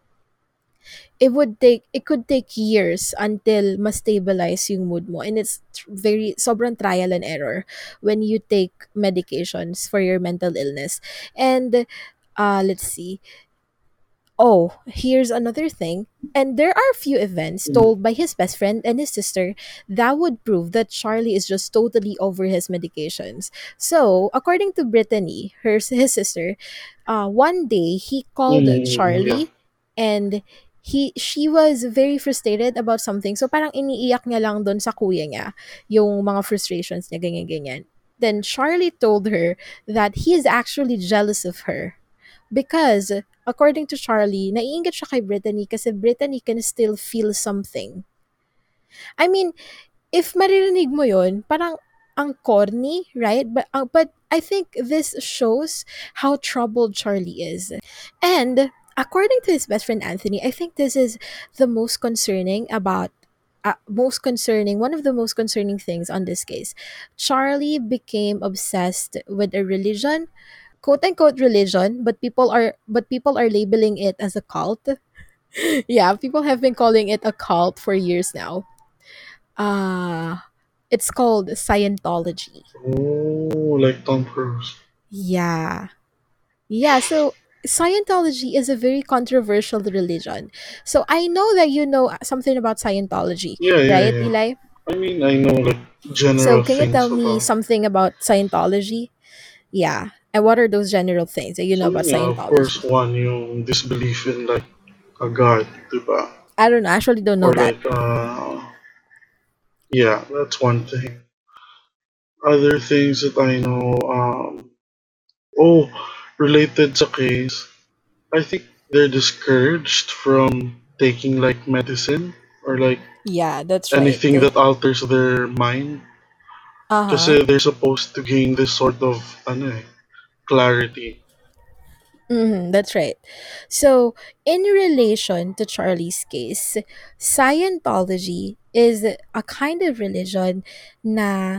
It could take years until ma-stabilize yung mood mo, and it's very sobrang trial and error when you take medications for your mental illness. And let's see. Oh, here's another thing. And there are a few events Mm. told by his best friend and his sister that would prove that Charlie is just totally over his medications. So, according to Brittany, his sister, one day he called Yeah. Charlie and she was very frustrated about something. So, parang iniiyak niya lang doon sa kuya niya yung mga frustrations niya, ganyan-ganyan. Then Charlie told her that he is actually jealous of her because according to Charlie, naiinggit siya kay Brittany kasi Brittany can still feel something. I mean, if maririnig mo yon, parang ang corny, right? But I think this shows how troubled Charlie is. And according to his best friend Anthony, I think this is the most concerning about most concerning one of the most concerning things on this case. Charlie became obsessed with a religion, quote unquote religion, but people are labeling it as a cult. Yeah, people have been calling it a cult for years now. Uh it's called Scientology. Oh, like Tom Cruise. Yeah. Yeah, so Scientology is a very controversial religion. So I know that you know something about Scientology, Yeah, yeah, right, yeah. Eli? I mean, I know like So general can you tell things me about. something about Scientology? Yeah. And what are those general things that you know So about yeah, of course, Scientology? one yung disbelief in like a god, diba? I don't know. I actually don't know Or that. like yeah, that's one thing. Other things that I know, oh, related to case, I think they're discouraged from taking like medicine or like Yeah, that's right. anything that alters their mind. Uh-huh. Kasi they're supposed to gain this sort of ano clarity. That's right. So, in relation to Charlie's case, Scientology is a kind of religion na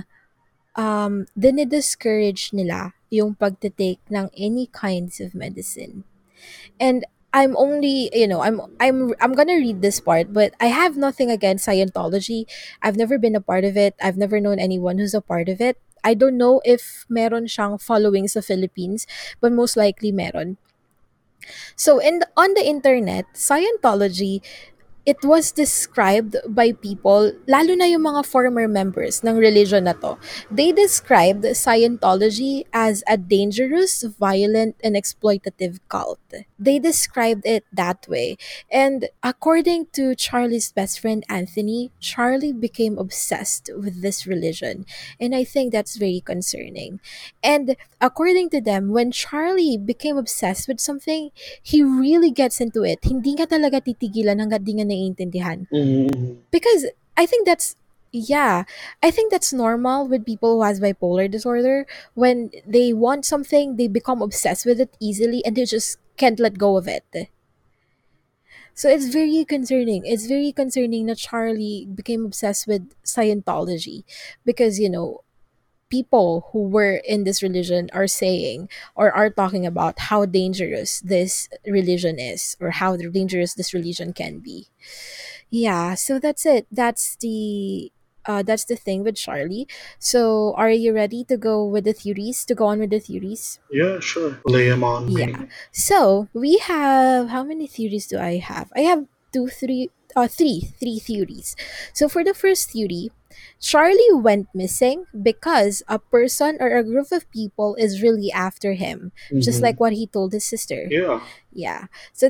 dinidiscourage nila yung pagtitake ng any kinds of medicine. And I'm only, I'm gonna read this part, but I have nothing against Scientology. I've never been a part of it. I've never known anyone who's a part of it. I don't know if meron siyang following sa Philippines, but most likely meron. So on the internet, Scientology, it was described by people, lalo na yung mga former members ng religion na to. They described Scientology as a dangerous, violent, and exploitative cult. They described it that way. And according to Charlie's best friend Anthony, Charlie became obsessed with this religion. And I think that's very concerning. And according to them, when Charlie became obsessed with something, he really gets into it. Hindi nga talaga titigilan hanggat di nga naiintindihan. Mm-hmm. Because I think that's yeah, I think that's normal with people who has bipolar disorder. When they want something, they become obsessed with it easily and they just can't let go of it. So it's very concerning. It's very concerning that Charlie became obsessed with Scientology because, people who were in this religion are saying or are talking about how dangerous this religion is or how dangerous this religion can be. Yeah, so that's it. That's the thing with Charlie. So are you ready to go with the theories? To go on with the theories? Yeah, sure. Lay 'em on Yeah. me. So we have how many theories do I have? I have two, three, three theories. So for the first theory, Charlie went missing because a person or a group of people is really after him, just Mm-hmm. like what he told his sister. Yeah. Yeah. So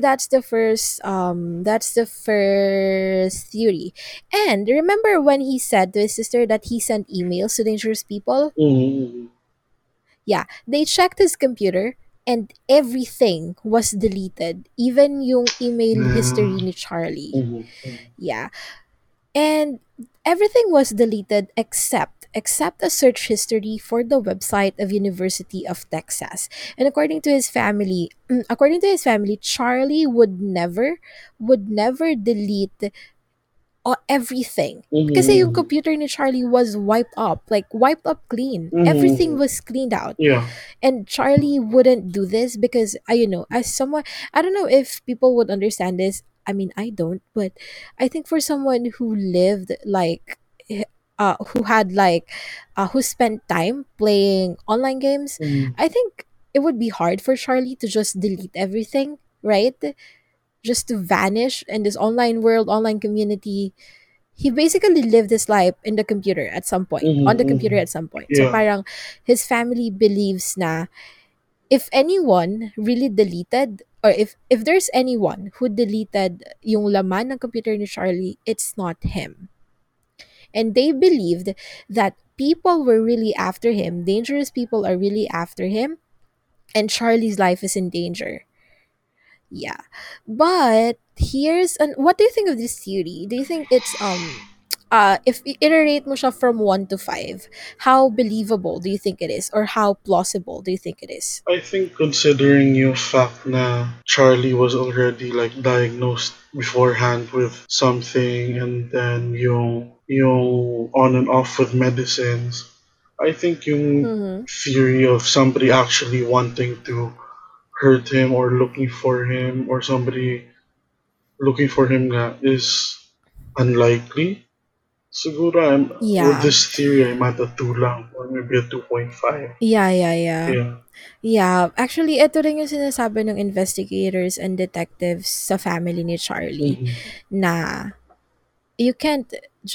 that's the first theory. And remember when he said to his sister that he sent emails to dangerous people? Mm-hmm. Yeah, they checked his computer and everything was deleted, even yung email Yeah. history ni Charlie. Mm-hmm. Yeah. And everything was deleted except a search history for the website of University of Texas. And according to his family, Charlie would never delete everything. Kasi yung Mm-hmm. computer ni Charlie was wiped up, like wiped up clean. Mm-hmm. Everything was cleaned out. Yeah. And Charlie wouldn't do this because as someone, I don't know if people would understand this. I mean, I don't, but I think for someone who lived like who had like who spent time playing online games, Mm-hmm. I think it would be hard for Charlie to just delete everything, right? Just to vanish in this online world, online community. He basically lived his life in the computer at some point, on the computer Mm-hmm. at some point. So Yeah. parang his family believes na if anyone really deleted or if there's anyone who deleted yung laman ng computer ni Charlie, it's not him. And they believed that people were really after him, dangerous people are really after him, and Charlie's life is in danger. Yeah. But here's an what do you think of this theory? Do you think it's if iterate mo siya from 1 to 5, how believable do you think it is, or how plausible do you think it is? I think considering yung fact na Charlie was already like diagnosed beforehand with something and then yung on and off with medicines, I think yung Mm-hmm. theory of somebody actually wanting to hurt him or looking for him or somebody looking for him nga is unlikely. Siguro with Yeah. this theory I'm at a 2 lang or maybe a 2.5. Yeah, yeah, yeah. Yeah. Yeah, actually, ito rin yung sinasabi ng investigators and detectives sa family ni Charlie Mm-hmm. na you can't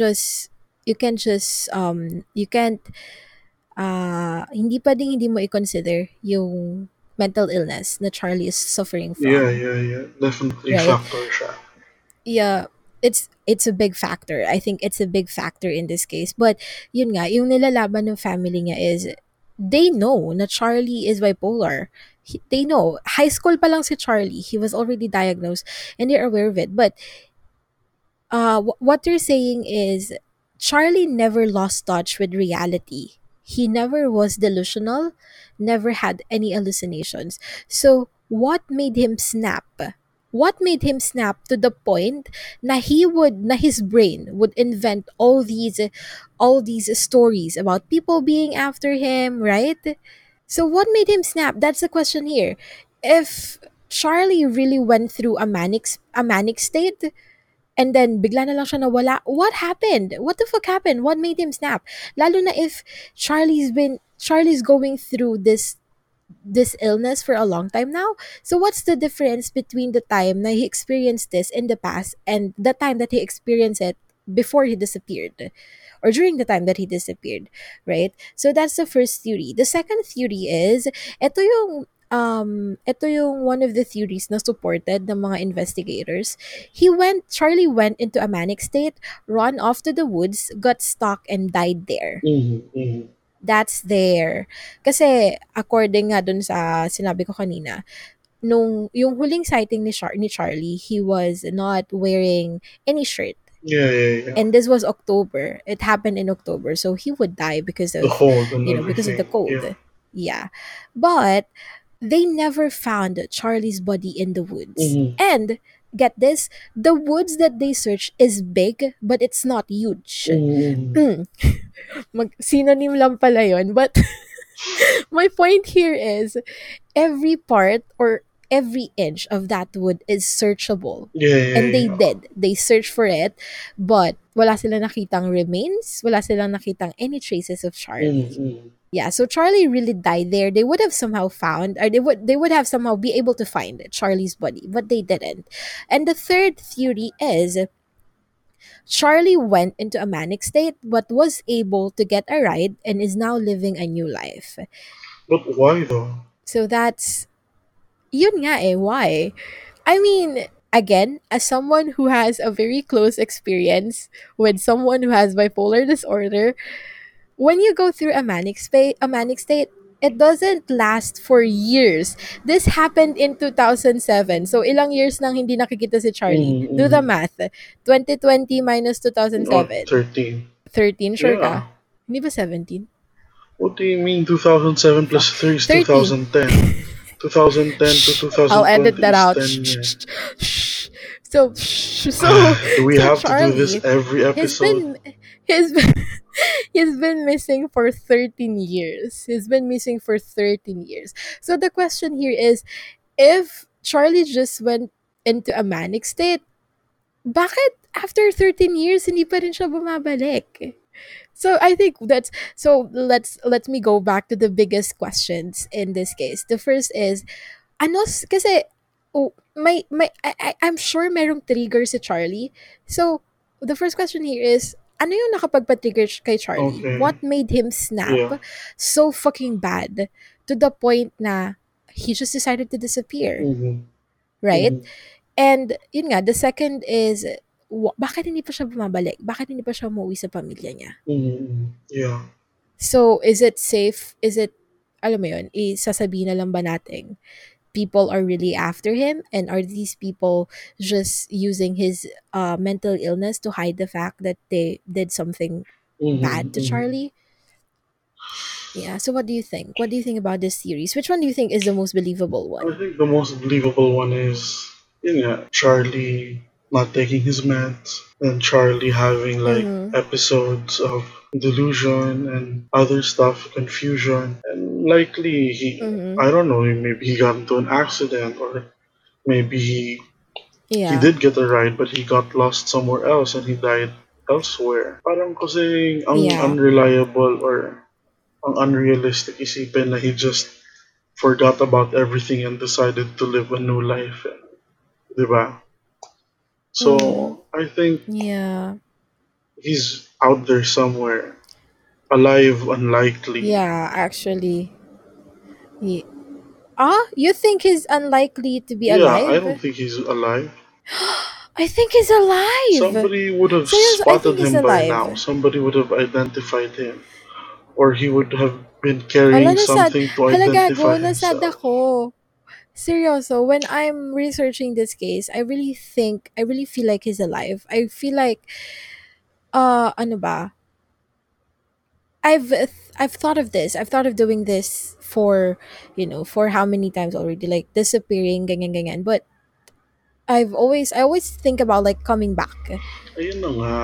you can't hindi pwedeng hindi mo i-consider yung mental illness na Charlie is suffering Yeah, from, yeah, yeah. Definitely right? factor siya. Yeah, it's a big factor. I think it's a big factor in this case. But yun nga, yung nilalaban ng family niya is they know na Charlie is bipolar. They know. High school pa lang si Charlie. He was already diagnosed and they're aware of it. But what they're saying is Charlie never lost touch with reality. He never was delusional, never had any hallucinations. So, what made him snap? What made him snap to the point na his brain would invent all these stories about people being after him, right? So what made him snap? That's the question here. If Charlie really went through a manic state, and then bigla na lang siya nawala. What happened? What the fuck happened? What made him snap? Lalo na if Charlie's going through this illness for a long time now. So what's the difference between the time na he experienced this in the past and the time that he experienced it before he disappeared, or during the time that he disappeared, right? So that's the first theory. The second theory is ito yung one of the theories na supported ng mga investigators. Charlie went into a manic state, ran off to the woods, got stuck and died there. Mm-hmm. Mm-hmm. That's there. Kasi according nga dun sa sinabi ko kanina, nung yung huling sighting ni Charlie, he was not wearing any shirt. Yeah, yeah, yeah. And this was October. It happened in October, so he would die because The of, hold and because of the everything. cold. Yeah. Yeah. But they never found Charlie's body in the woods. Mm-hmm. And get this, the woods that they searched is big, but it's not huge. Mm-hmm. Synonym lang pala yun. But my point here is every part or every inch of that wood is searchable. Yeah, yeah, And they yeah. did. They searched for it, but wala silang nakitang remains, wala silang nakitang any traces of Charlie. Mm-hmm. Yeah, so Charlie really died there. They would have somehow found, or they would have somehow be able to find Charlie's body, but they didn't. And the third theory is Charlie went into a manic state but was able to get a ride and is now living a new life. But why though? So that's yun nga eh, why? I mean, again, as someone who has a very close experience with someone who has bipolar disorder, when you go through a manic state, it doesn't last for years. This happened in 2007. So ilang years nang hindi nakikita si Charlie. Mm-hmm. Do the Mm-hmm. math. 2020 minus Or 2007. 13. 13, sure Yeah. ka? Hindi ba 17? What do you mean 2007 plus 3 is 13. 2010? 2010 to I'll edit 2020 that is out. 10 years. So, Do we so have to do this Charlie every has episode? he's been he's been missing for 13 years. He's been missing for 13 years. So the question here is, if Charlie just went into a manic state, bakit after 13 years hindi pa rin siya bumabalik? So I think that's so let me go back to the biggest questions in this case. The first is kasi I'm sure merong trigger si Charlie. So the first question here is ano yung nakapagpa-trigger kay Charlie? Okay. What made him snap Yeah. so fucking bad to the point na he just decided to disappear, Mm-hmm. right? Mm-hmm. And yun nga, the second is bakit hindi pa siya bumabalik? Bakit hindi pa siya umuwi sa pamilya niya? Mm-hmm. Yeah. So, is it safe? Is it, alam mo yun, isasabihin na lang ba natin people are really after him, and are these people just using his mental illness to hide the fact that they did something Mm-hmm, bad to mm-hmm. Charlie? Yeah. So what do you think? What do you think about this series? Which one do you think is the most believable I one? think the most believable one is, Charlie not taking his meds and Charlie having like Mm-hmm. episodes of delusion and other stuff, confusion, and likely Mm-hmm. I don't know, maybe he got into an accident, or maybe he Yeah. did get a ride but he got lost somewhere else and he died elsewhere. Parang kasi ang Yeah. unreliable or ang unrealistic isipin na he just forgot about everything and decided to live a new life. Di ba? Mm-hmm. So I think Yeah. he's out there somewhere, alive, unlikely. Yeah, actually. Ye- you think he's unlikely to be Yeah, I alive? don't think he's alive. I think he's alive. Somebody would have Seriously, I spotted think he's him by now. alive. Somebody would have identified him. Or he would have been Hala, carrying nasad. something to Hala, identify gago, nasad himself. ako. Seryoso, when I'm researching this case, I really feel like he's alive. I feel like, ano ba? I've thought of this. I've thought of doing this for, for how many times already, like disappearing, ganyan, ganyan. But I always think about like coming back. Ayun na nga.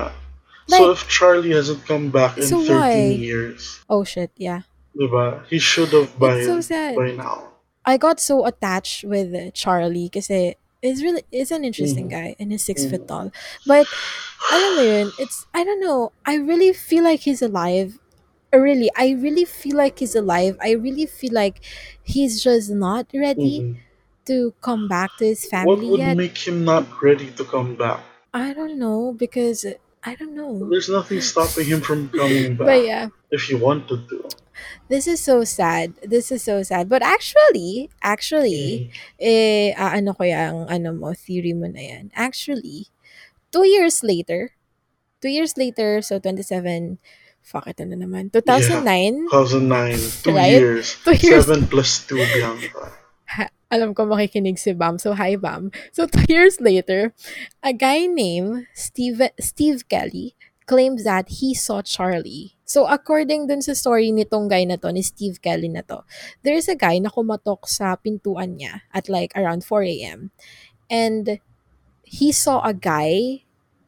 So Like, if Charlie hasn't come back in so 13 why? years, Oh shit, yeah. diba? He should have It's by so sad. by now. I got so attached with Charlie kasi it's an interesting Mm-hmm. guy and he's 6 foot Mm-hmm. tall. But alam mo yun, I don't know. I really feel like he's alive. Really, I really feel like he's alive. I really feel like he's just not ready Mm-hmm. to come back to his What family would yet. make him not ready to come back? I don't know because I don't know. There's nothing stopping him from coming But back yeah, if he wanted to. this is so sad. This is so sad. But actually, Mm-hmm. ano ko yung ano mo, theory mo na yan. Actually, 2 years later, 2 years later, so 27, fuck it na naman, Yeah, 2009, 2009, two right? years, 2 years, 7 plus 2 Bianca. alam ko makikinig si Bam. So, hi, Bam. So, 2 years later, a guy named Steve Kelly claims that he saw Charlie. So, according dun sa story nitong guy na to, ni Steve Kelly na to, there's a guy na kumatok sa pintuan niya at like around 4 a.m. And he saw a guy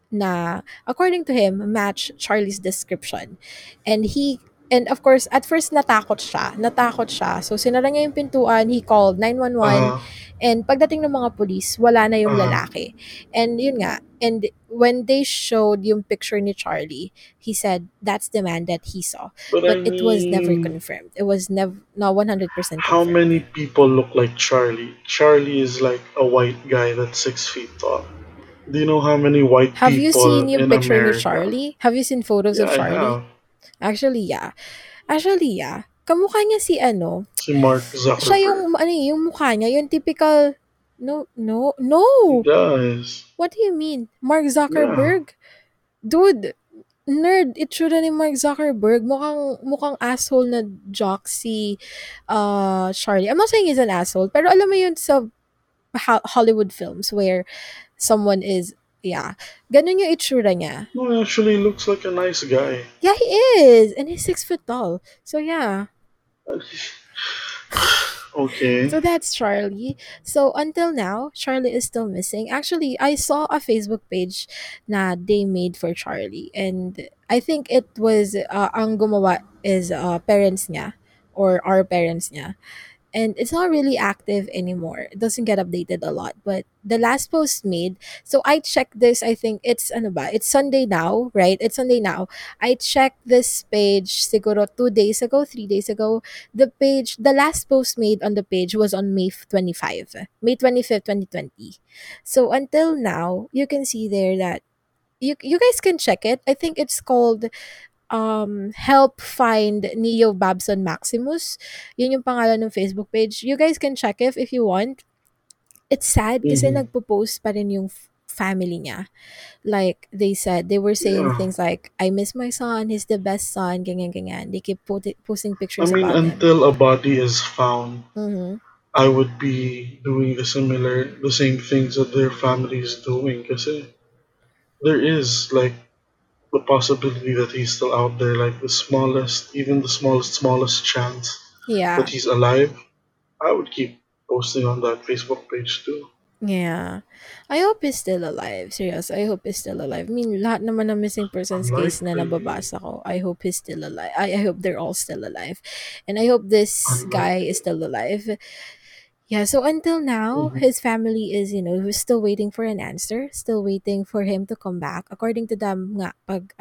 na according to him match Charlie's description. And and of course at first natakot siya. So sinara niya yung pintuan, he called 911, Uh-huh, and pagdating ng mga pulis wala na yung uh-huh. lalaki. And yun nga, and when they showed yung picture ni Charlie, he said that's the man that he saw. But But I it was never mean, confirmed. It was never not 100% how confirmed. many people look like Charlie? Charlie is like a white guy that's 6 feet tall. Do you know how many white Have you seen people yung in picture ni America? Charlie? Have you seen photos Yeah, of I Charlie? have. Actually, yeah. Actually, yeah. Kamukha niya si ano, Si Mark siya Zuckerberg. yung ano yung mukha niya, yung typical no, no, no. He does. What do you mean? Mark Yeah. Zuckerberg? Dude, nerd itsura ni Mark Zuckerberg. Mukhang asshole na jock si Charlie. I'm not saying he's an asshole, pero alam mo yun sa Hollywood films where someone is, yeah, ganun yung itsura niya. No, he actually looks like a nice guy. Yeah, he is. And he's 6 foot tall. So yeah. Okay. So that's Charlie. So until now, Charlie is still missing. Actually, I saw a Facebook page na they made for Charlie, and I think it was ang gumawa is parents niya or our parents niya. And it's not really active anymore. It doesn't get updated a lot. But the last post made, so I checked this. I think it's ano ba? It's Sunday now, right? It's Sunday now. I checked this page siguro 2 days ago, 3 days ago. The last post made on the page was on May 25, May 25th, 2020. So until now, you can see there that you guys can check it. I think it's called help find Neo Babson Maximus. Yun yung pangalan ng Facebook page. You guys can check if you want. It's sad kasi Mm-hmm. nagpo-post pa rin yung family niya. Like they said, they were saying Yeah. things like, I miss my son, he's the best son, ganyan, ganyan. They keep posting I pictures mean, about him. until a body is found, Mm-hmm. I would be doing the same things that their family is doing. Because there is like the possibility that he's still out there, like even the smallest chance that Yeah. he's alive. I would keep posting on that Facebook page too. Yeah. I hope he's still alive. Serious. I hope he's still alive. I mean, lahat naman ng missing persons case na Unlikely, nababasa ko, I hope he's still alive. I hope they're all still alive. And I hope this guy is unlikely. still alive. Yeah, so until now, Hmm. his family is, who's still waiting for an answer, still waiting for him to come back. According to them nga,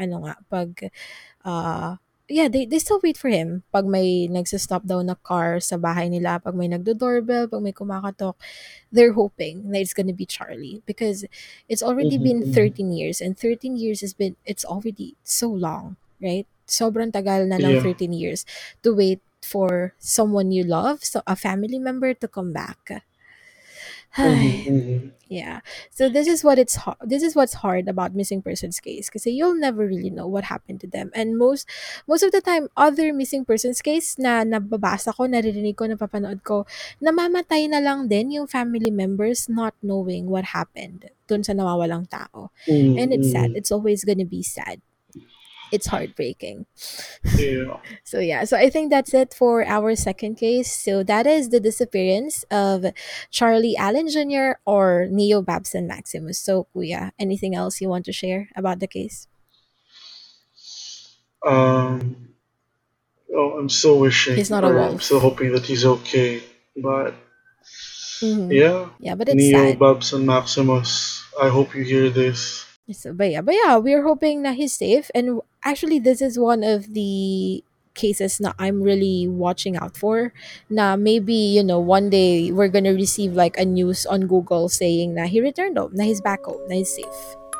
uh, yeah, they still wait for him. Pag may nagsistop daw na car sa bahay nila, pag may nagdo-doorbell, pag may kumakatok, they're hoping that it's gonna be Charlie because it's already Hmm. been Hmm. 13 years and 13 years it's already so long, right? Sobrang tagal na ng Yeah. 13 years to wait for someone you love, so a family member to come back. Hmm. Ay, Hmm. yeah. So this is what's hard about missing persons case because you'll never really know what happened to them. And most of the time other missing persons case na nababasa ko, naririnig ko, napapanood ko, namamatay na lang din yung family members not knowing what happened dun sa nawawalang tao. And it's sad. Hmm. It's always gonna be sad. It's heartbreaking. Yeah. So yeah, so I think that's it for our second case. So that is the disappearance of Charlie Allen Jr. or Neo Babson Maximus. So Kuya, anything else you want to share about the case? Um. Oh, I'm still He's wishing, not a or I'm still wolf. hoping that he's okay. But Mm-hmm. yeah, Yeah, but it's Neo, sad. Babs, and Maximus. I hope you hear this. So, but yeah, we're hoping that he's safe. And actually, this is one of the cases na I'm really watching out for. Na maybe one day we're gonna receive like a news on Google saying na he returned home, na he's back home, na he's safe.